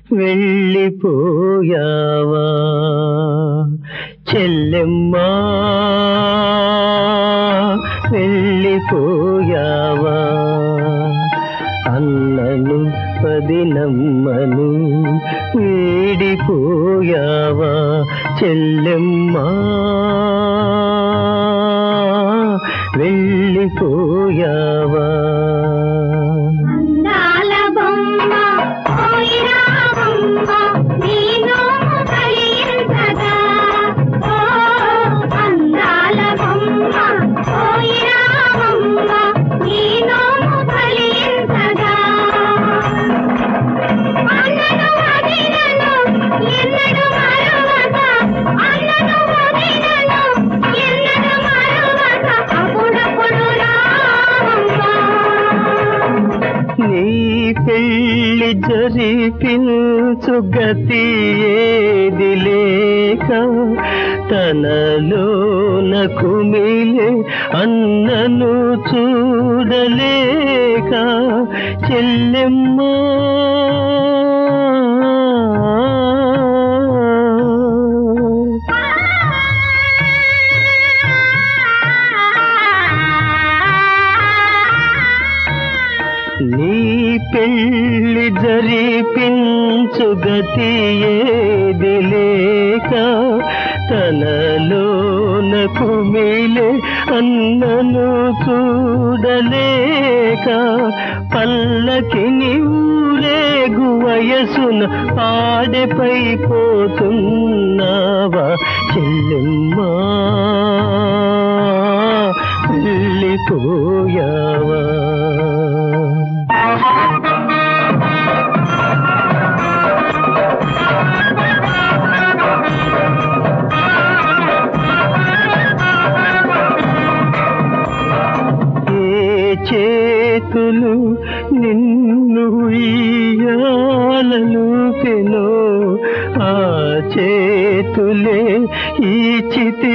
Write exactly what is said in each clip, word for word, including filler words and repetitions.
వెళ్ళిపోయావా చెల్లెమ్మా వెళ్ళిపోయావా అన్నను పదినమ్మను వీడిపోయావా చెల్లెమ్మా వెళ్ళిపోయావా పెళ్ళి జరిపించు గతి ఏది లేక తనలోన కుమిలే అన్నను చూడలేక చెల్లెమ్మా నీ పెళ్ళి జరిపించు గతి ఏది లేక తనలోన కుమిలే అన్నను చూడలేక పల్లకిని ఊరేగు వయసున ఆడెపై పోతున్నావా చెల్లెమ్మా వెళ్ళిపోయావా చేతులు నిన్ను ఉయ్యాలలుపెనో ఆ చేతులే ఈ చితి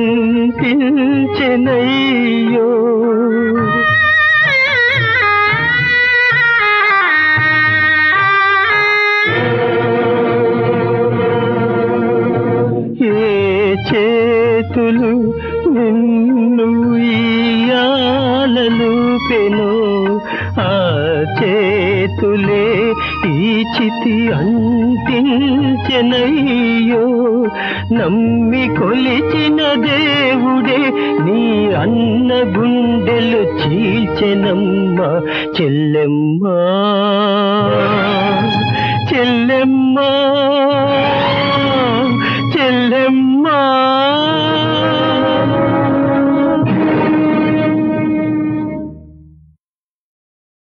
అంటించెనయ్యో ఏ చేతులు నిన్ను ఉయ్యాలలుపెనో ఆ చేతులే ఈ చితి అంటించెనయ్యో నమ్మి కొలిచిన దేవుడే నీ అన్న గుండెలు చీల్చెనమ్మా చెల్లెమ్మా చెల్లెమ్మా